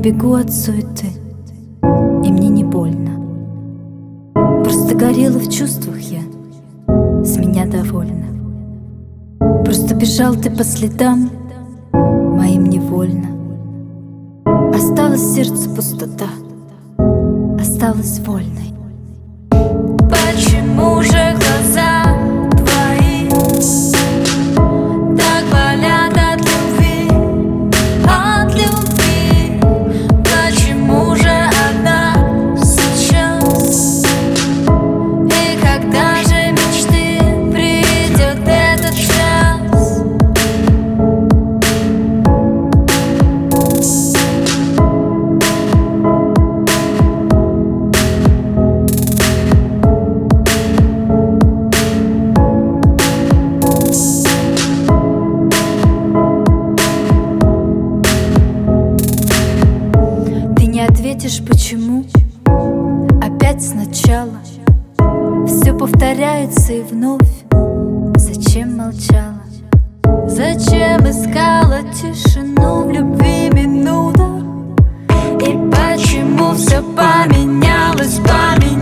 бегу от суеты, и мне не больно. Просто горела в чувствах я, с меня довольна. Просто бежал ты по следам моим невольно. Осталось в сердце пустота, осталась вольной. Почему же глаза твои так болят от любви, от любви? Почему же одна сейчас? И когда же мечты придет этот час? Ответишь, почему? Опять сначала все повторяется и вновь. Зачем молчала? Зачем искала тишину в любви минутах? И почему все поменялось, поменялось?